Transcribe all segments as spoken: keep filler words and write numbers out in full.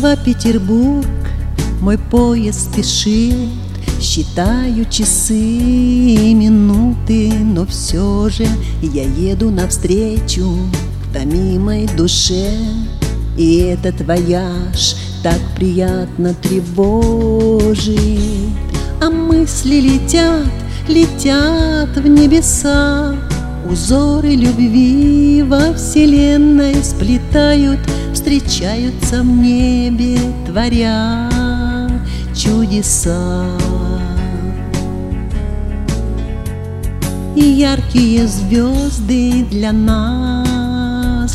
Москва, Петербург, мой поезд спешит. Считаю часы и минуты, но все же я еду навстречу к томимой душе. И этот вояж так приятно тревожит, а мысли летят, летят в небеса. Узоры любви во вселенной сплетают, встречаются в небе, творя чудеса. И яркие звезды для нас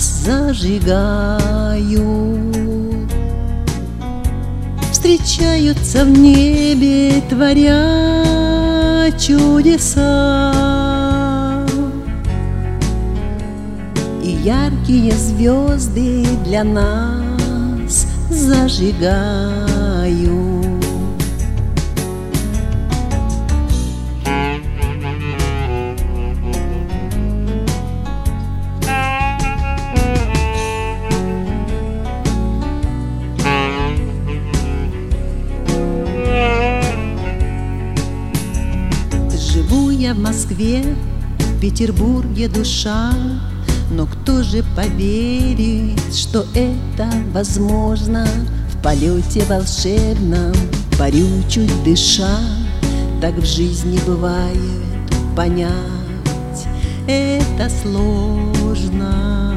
зажигают, встречаются в небе, творя чудеса. И яркие звезды для нас зажигают. Живу я в Москве, в Петербурге душа, но кто же поверит, что это возможно? В полете волшебном, парю чуть дыша, так в жизни бывает, понять это сложно.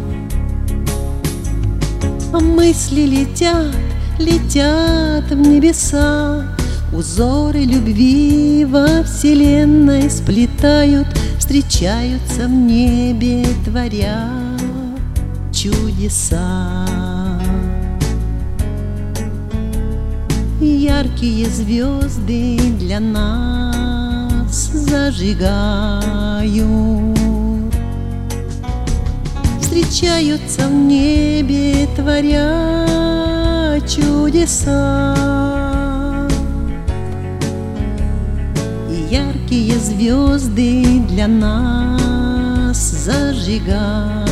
А мысли летят, летят в небеса. Узоры любви во вселенной сплетают, встречаются в небе, творя чудеса. Яркие звезды для нас зажигают, встречаются в небе, творя чудеса. Яркие звезды для нас зажигают.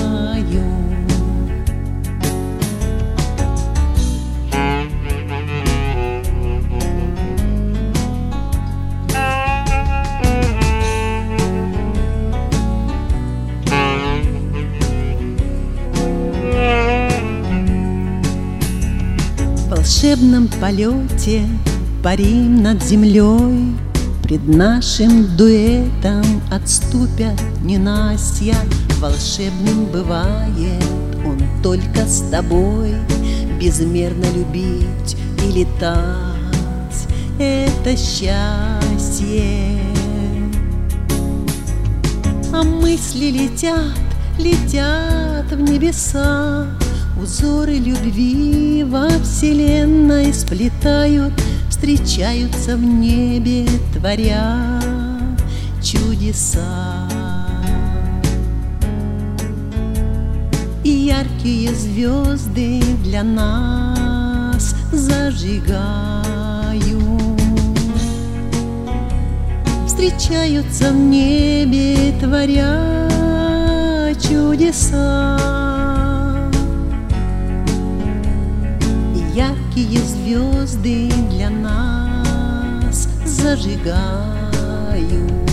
В волшебном полете парим над землей, пред нашим дуэтом отступят ненастья. Волшебным бывает он только с тобой, безмерно любить и летать — это счастье. А мысли летят, летят в небеса. Узоры любви во вселенной сплетают, встречаются в небе, творя чудеса. И яркие звезды для нас зажигают, встречаются в небе, творя чудеса. Яркие звезды для нас зажигают.